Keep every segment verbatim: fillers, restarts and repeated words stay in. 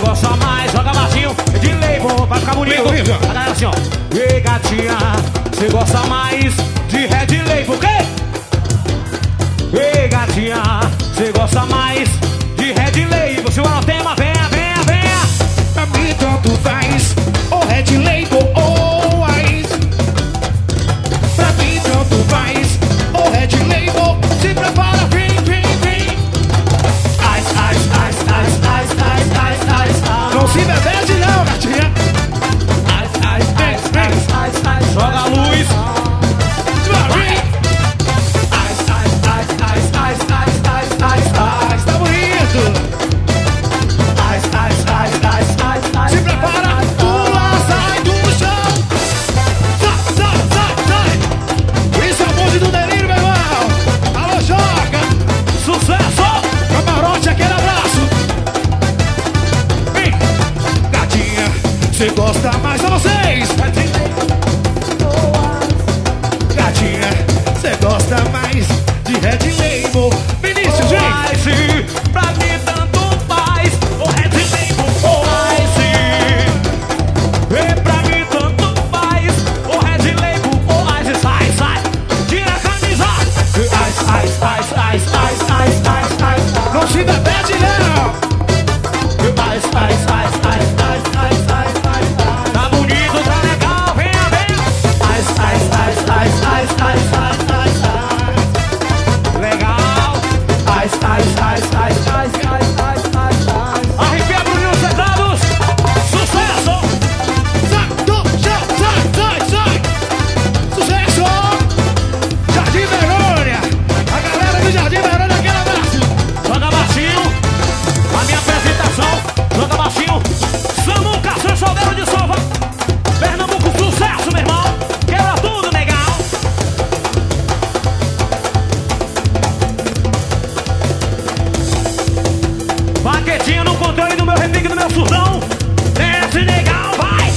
gosta mais, joga baixinho. De label, vai ficar bonito. A galera assim, ó. Ei, gatinha, você gosta mais de Red Label, o quê? Ei, gatinha, você gosta mais de Red Label. Se o tema, venha, venha, venha. Pra mim tanto faz, ou Red Label ou Ice. Pra mim tanto faz, ou Red Label. Se prepara, vem, vem, vem. Ice, ice, ice, ice, ice, ice, ice, ice, ice. Não se bebede não, gatinha. Ice, ice, ice, ice, ice, ice. Joga a luz. Vem. Ice, ice, ice, ice, ice, ice, ice, ice, ice. Tá bonito. Ice, ice, ice, ice, ice, ice. Se prepara, pula, sai do chão. Sai, sai, sai, sai. Isso é o bonde do delírio, meu irmão. Alô, Joca. Sucesso! Camarote, aquele abraço. Vem. Gatinha, você gosta mais de vocês. Gatinha, você gosta mais de Red Label. Vinícius, vem. Ice, pra mim tanto faz. O Red Label, o Ice. E pra mim tanto faz. O Red Label, o Ice. Sai, sai. Tira a camisa. Ice, ice, ice, ice, ice, ice, ice, ice. Não se bebede, não. Ice, ice, ice, ice, ice, ice, ice, ice. Tá bonito, tá legal, venha, venha. Ice, ice, ice, ice, ice, ice, ice, ice, ice. Legal. Ice, ice, ice, ice, ice, ice, ice, ice, ice. Arrepia, Bruninho, sentados. Sucesso! Sai do chão, sai, sai, sai. Sucesso. Jardim Verônia. A galera do Jardim Verônia, aquele abraço. Joga baixinho. A minha apresentação. Joga baixinho. Samuca, seu soldeiro de Salva. Pernambuco, sucesso, meu irmão. Quebra tudo, legal. Baquetinha no controle do meu repique, do meu surdão. Desce, legal, vai.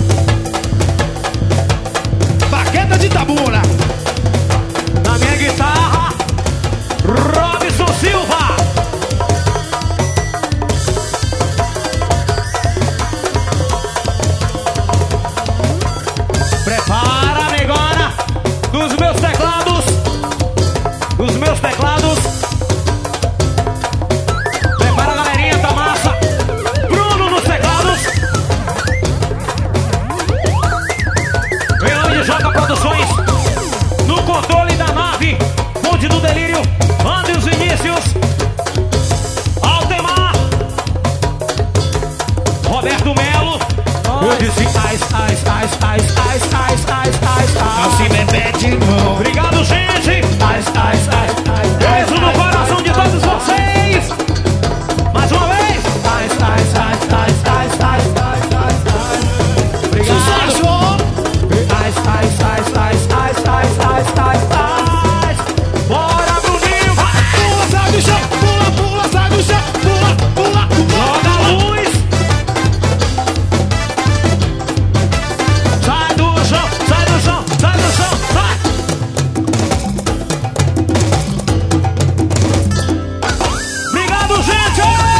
Baqueta de tabuna. Na minha guitarra, Robson Silva. Prepara, negona, dos meus teclados, dos meus teclados. Prepara, galerinha, tá massa. Bruno nos teclados. Leão de Joca Produções. No controle da nave, Ponte do Delírio, ande os inícios. Altemar, Roberto Melo. Eu disse ice, ice, ice, ice, ice, ice, ice, ice, Não se ice. bebede, não. Obrigado, gente. Ice, ice, ice, ice. Beijo no coração de todos vocês. Mais uma vez. Ice, ice, ice, ice, ice, ice, ice, ice. Obrigado. Sucesso. Ice, ice, ice, ice, ice, ice, ice, ice, ice. Bora, Bruninho, vai! Pula, sai do chão. Pula, pula, sai do chão. Pula, pula, pula. Joga a luz! Sai do chão, sai do chão, sai do chão, sai! Obrigado, gente!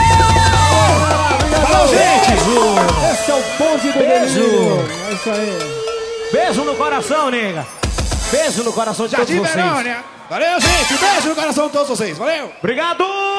Falou, gente. Esse é o bonde do Beijo. Delírio. É isso aí. Beijo no coração, nega! Beijo no coração de Jardim todos vocês! Verônia. Valeu, gente. Beijo no coração de todos vocês. Valeu. Obrigado!